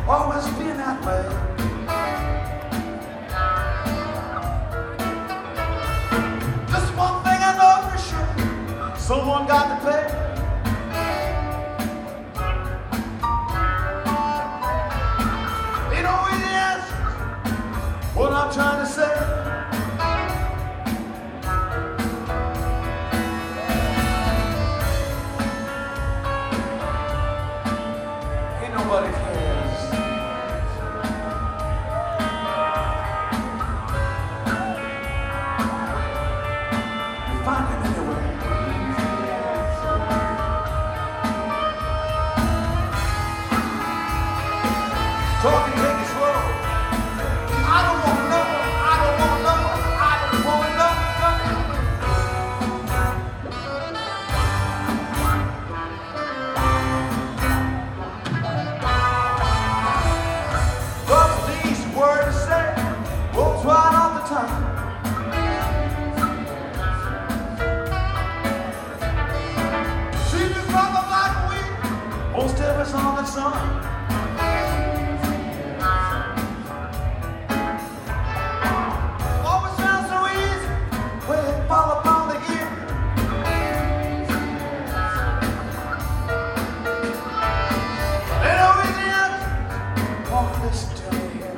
always been that way. Just one thing I know for sure, someone got to pay. Ain't always the answers what I'm trying to say. Nobody cares. You find him anywhere. Talk and take it slow. I don't want to know. I don't want to know. I don't want to know. Right off the top. Sleeping from the black weed, most of us on the sun. Always sounds so easy when it fall upon the ear. Ain't no easy answer, won't listen to me here.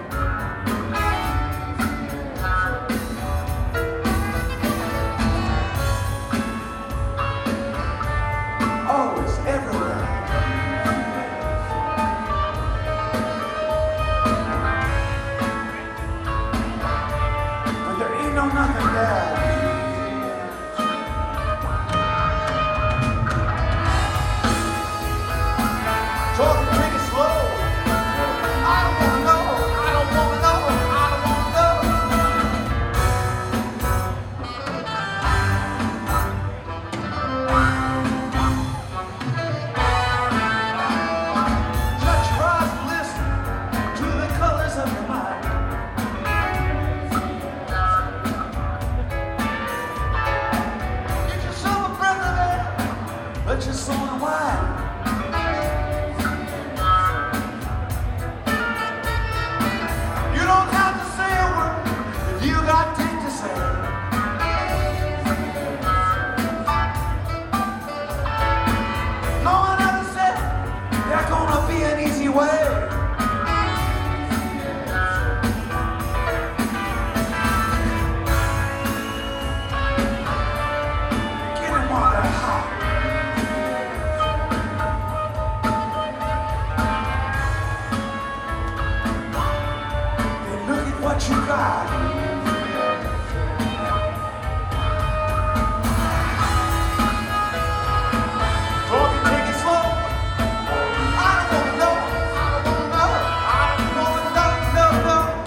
Always, everywhere. But there ain't no nothing there. Talk and take it slow. I don't wanna know. I don't wanna know. I don't wanna know. Let your soul unwind. You don't have to say a word if you got things to say. No one ever said there's gonna be an easy way. Get him on that high. What you got? Talk and take it slow. I don't wanna know. I don't wanna know. I don't wanna know. No, no.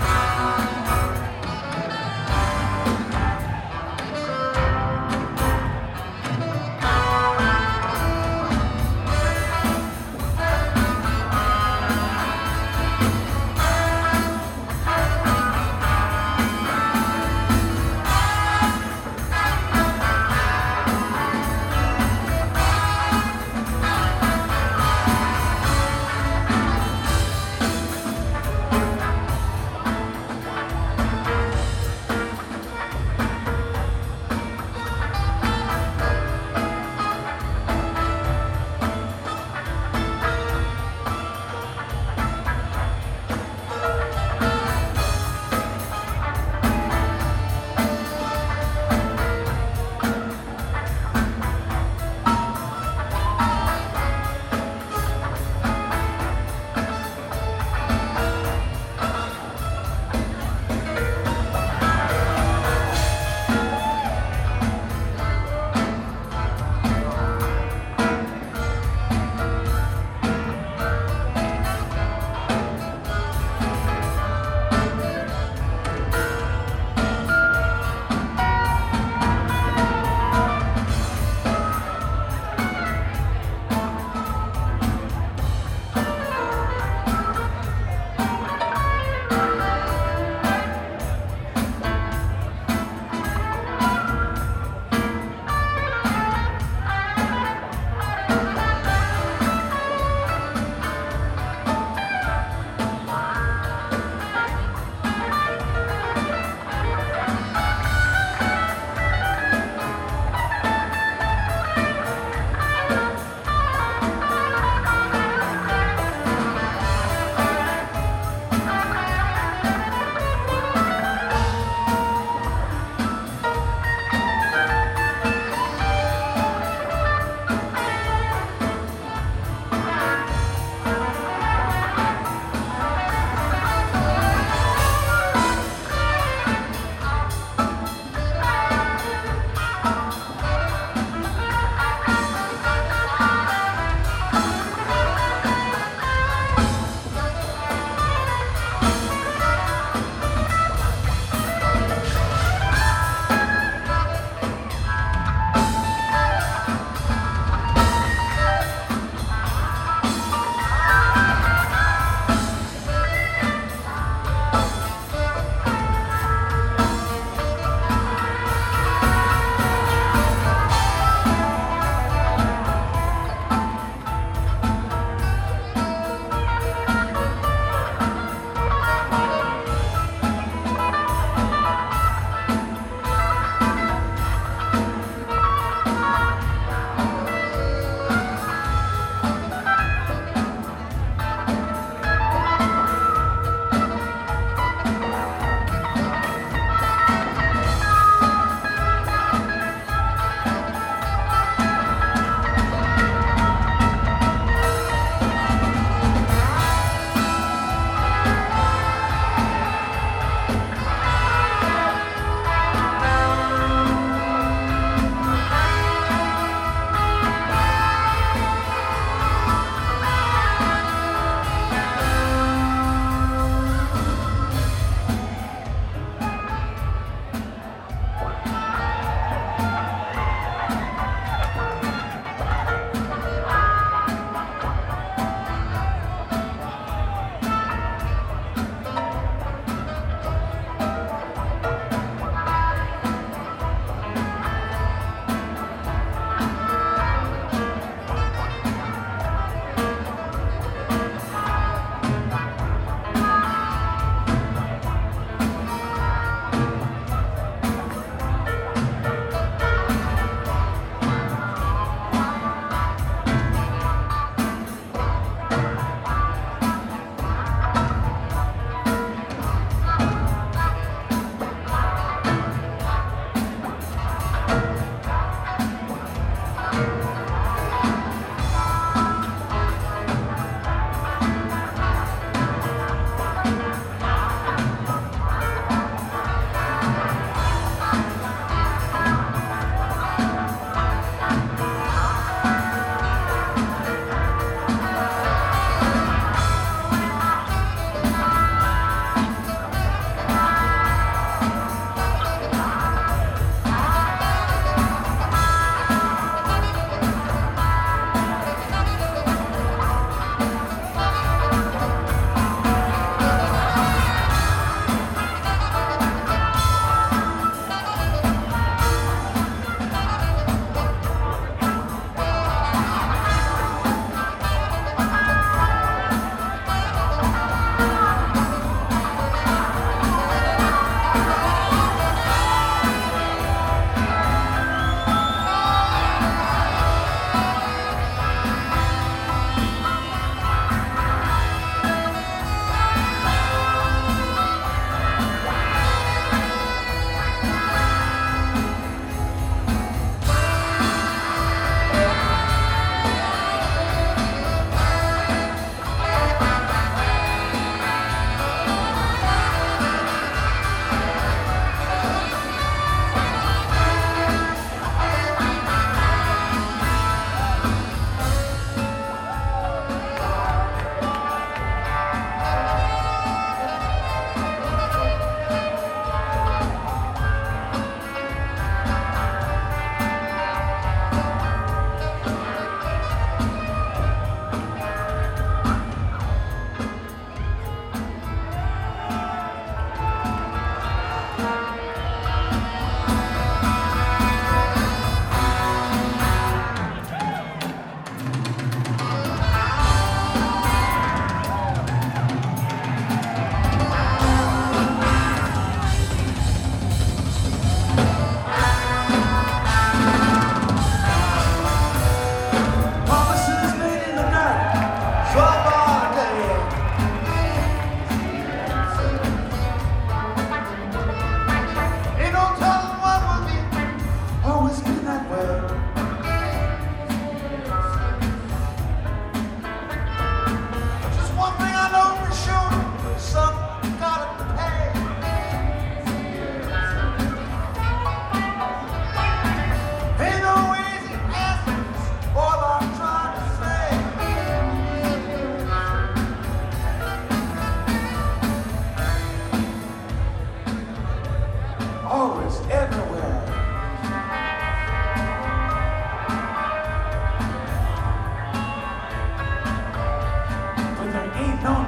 ain't no